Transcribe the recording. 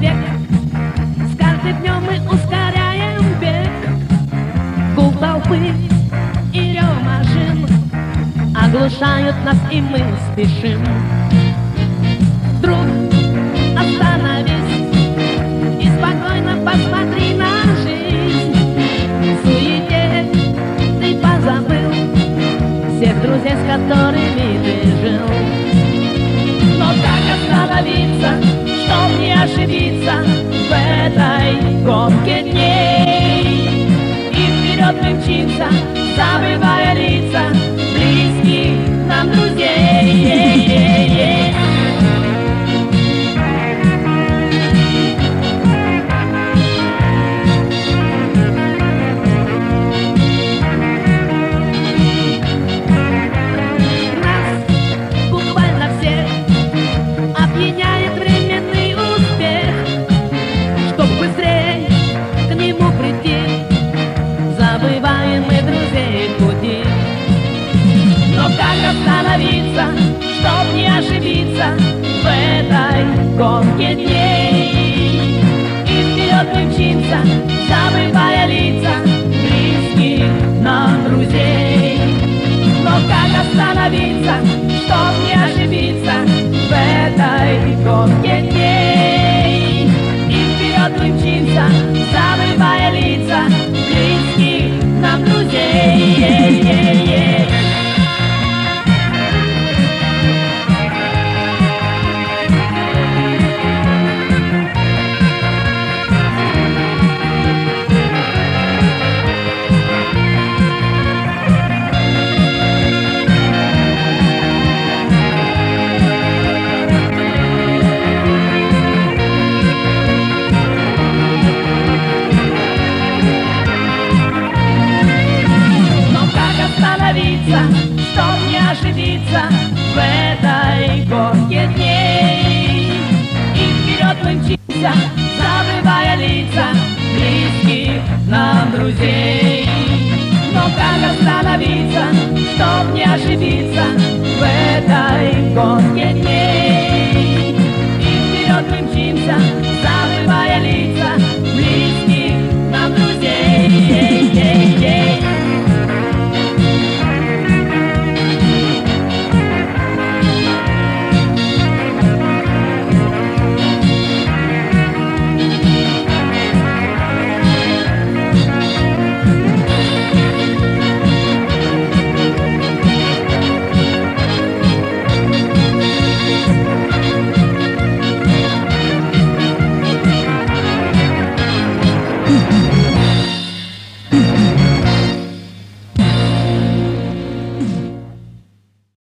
век. С каждым днем мы ускоряем бег. Гул толпы и рев машин оглушают нас, и мы спешим. Друг, остановись и спокойно посмотри на жизнь. В суете ты позабыл всех друзей, с которыми ты жил. Но как остановиться, чтоб не ошибиться в этой гонке дней? И вперед мы мчимся, забывая лица близких нам друзей. Остановиться, чтоб не ошибиться в этой гонке дней. И вперед мы мчимся, забывая лица близких нам друзей. Но как остановиться, чтоб не ошибиться в этой гонке дней? И вперед мы мчимся, забывая лица близких нам друзей. Чтоб не ошибиться в этой гонке дней. И вперед мы мчимся, забывая лица близких нам друзей. Но как остановиться, чтоб не ошибиться в этой гонке дней? И вперед мы мчимся,